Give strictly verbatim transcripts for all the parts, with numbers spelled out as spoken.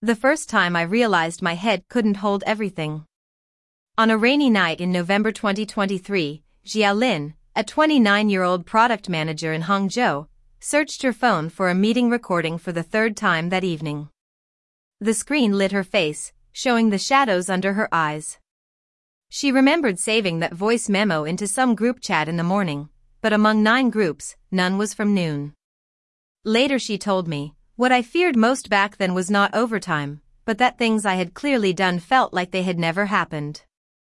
The first time I realized my head couldn't hold everything. On a rainy night in November twenty twenty-three, Jia Lin, a twenty-nine-year-old product manager in Hangzhou, searched her phone for a meeting recording for the third time that evening. The screen lit her face, showing the shadows under her eyes. She remembered saving that voice memo into some group chat in the morning, but among nine groups, none was from Noon. Later she told me, what I feared most back then was not overtime, but that things I had clearly done felt like they had never happened.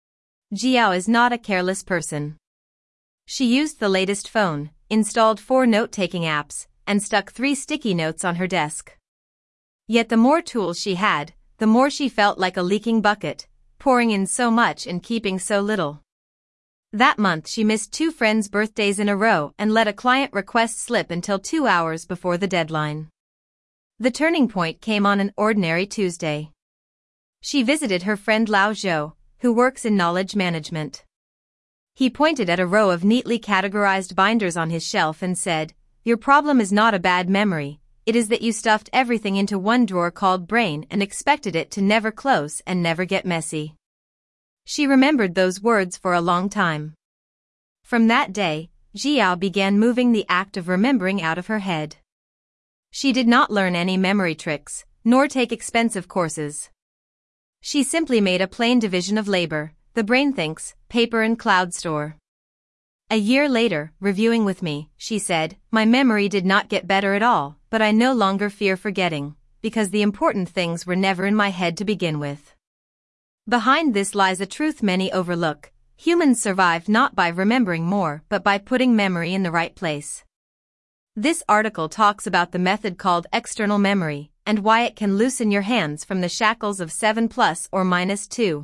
Jiao is not a careless person. She used the latest phone, installed four note-taking apps, and stuck three sticky notes on her desk. Yet the more tools she had, the more she felt like a leaking bucket, pouring in so much and keeping so little. That month she missed two friends' birthdays in a row and let a client request slip until two hours before the deadline. The turning point came on an ordinary Tuesday. She visited her friend Lao Zhou, who works in knowledge management. He pointed at a row of neatly categorized binders on his shelf and said, "Your problem is not a bad memory, it is that you stuffed everything into one drawer called brain and expected it to never close and never get messy." She remembered those words for a long time. From that day, Jiao began moving the act of remembering out of her head. She did not learn any memory tricks, nor take expensive courses. She simply made a plain division of labor: the brain thinks, paper and cloud store. A year later, reviewing with me, she said, "My memory did not get better at all, but I no longer fear forgetting, because the important things were never in my head to begin with." Behind this lies a truth many overlook: humans survive not by remembering more but by putting memory in the right place. This article talks about the method called external memory, and why it can loosen your hands from the shackles of seven plus or minus two.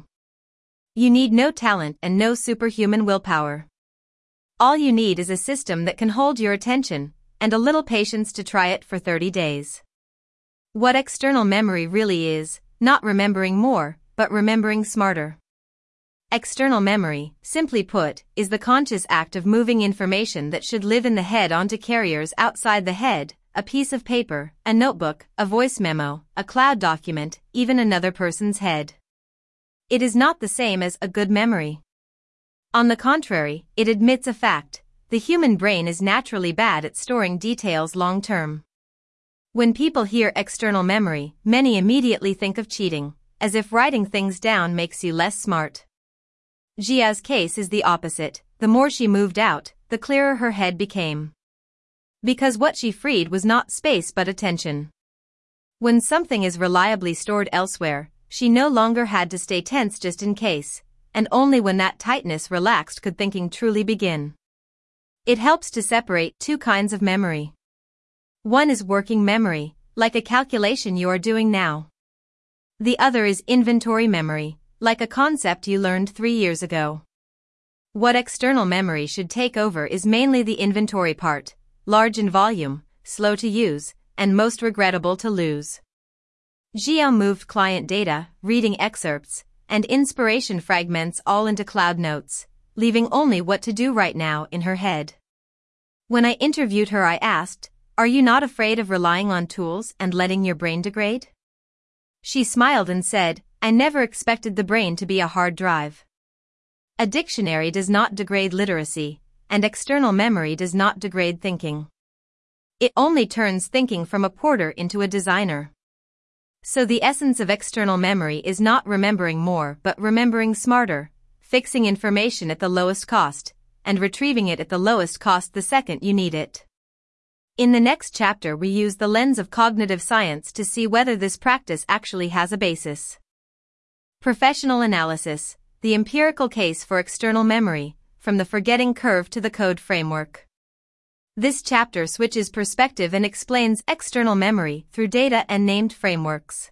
You need no talent and no superhuman willpower. All you need is a system that can hold your attention, and a little patience to try it for thirty days. What external memory really is, not remembering more, but remembering smarter. External memory, simply put, is the conscious act of moving information that should live in the head onto carriers outside the head: a piece of paper, a notebook, a voice memo, a cloud document, even another person's head. It is not the same as a good memory. On the contrary, it admits a fact: the human brain is naturally bad at storing details long term. When people hear external memory, many immediately think of cheating, as if writing things down makes you less smart. Jia's case is the opposite: the more she moved out, the clearer her head became. Because what she freed was not space but attention. When something is reliably stored elsewhere, she no longer had to stay tense just in case, and only when that tightness relaxed could thinking truly begin. It helps to separate two kinds of memory. One is working memory, like a calculation you are doing now. The other is inventory memory, like a concept you learned three years ago. What external memory should take over is mainly the inventory part: large in volume, slow to use, and most regrettable to lose. Jiao moved client data, reading excerpts, and inspiration fragments all into Cloud Notes, leaving only what to do right now in her head. When I interviewed her, I asked, "Are you not afraid of relying on tools and letting your brain degrade?" She smiled and said, "I never expected the brain to be a hard drive. A dictionary does not degrade literacy, and external memory does not degrade thinking. It only turns thinking from a porter into a designer." So the essence of external memory is not remembering more but remembering smarter, fixing information at the lowest cost, and retrieving it at the lowest cost the second you need it. In the next chapter we use the lens of cognitive science to see whether this practice actually has a basis. Professional analysis: the empirical case for external memory, from the forgetting curve to the code framework. This chapter switches perspective and explains external memory through data and named frameworks.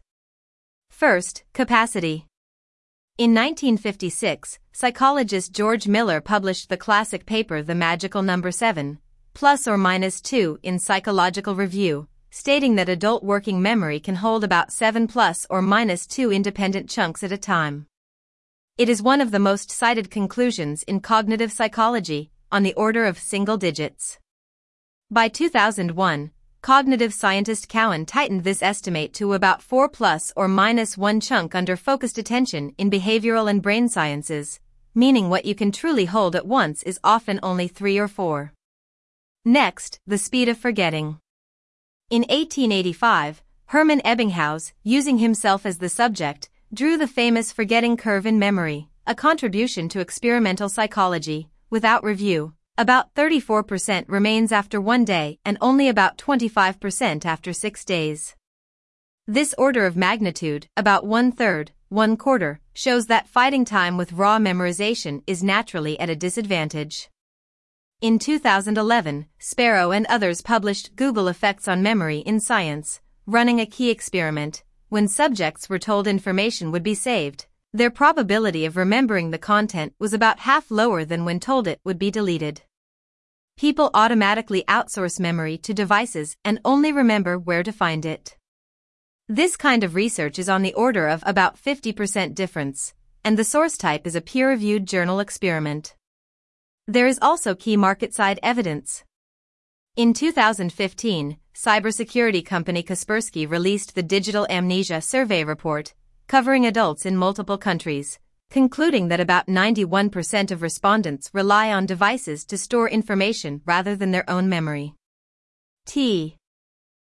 First, capacity. In nineteen fifty-six, psychologist George Miller published the classic paper The Magical Number seven, plus or minus two in Psychological Review, stating that adult working memory can hold about seven plus or minus two independent chunks at a time. It is one of the most cited conclusions in cognitive psychology, on the order of single digits. By two thousand one, cognitive scientist Cowan tightened this estimate to about four plus or minus one chunk under focused attention in behavioral and brain sciences, meaning what you can truly hold at once is often only three or four. Next, the speed of forgetting. In eighteen eighty-five, Hermann Ebbinghaus, using himself as the subject, drew the famous forgetting curve in memory, a contribution to experimental psychology. Without review, about thirty-four percent remains after one day and only about twenty-five percent after six days. This order of magnitude, about one-third, one-quarter, shows that fighting time with raw memorization is naturally at a disadvantage. In two thousand eleven, Sparrow and others published Google Effects on Memory in Science, running a key experiment. When subjects were told information would be saved, their probability of remembering the content was about half lower than when told it would be deleted. People automatically outsource memory to devices and only remember where to find it. This kind of research is on the order of about fifty percent difference, and the source type is a peer-reviewed journal experiment. There is also key market-side evidence. In two thousand fifteen, cybersecurity company Kaspersky released the Digital Amnesia Survey report, covering adults in multiple countries, concluding that about ninety-one percent of respondents rely on devices to store information rather than their own memory. T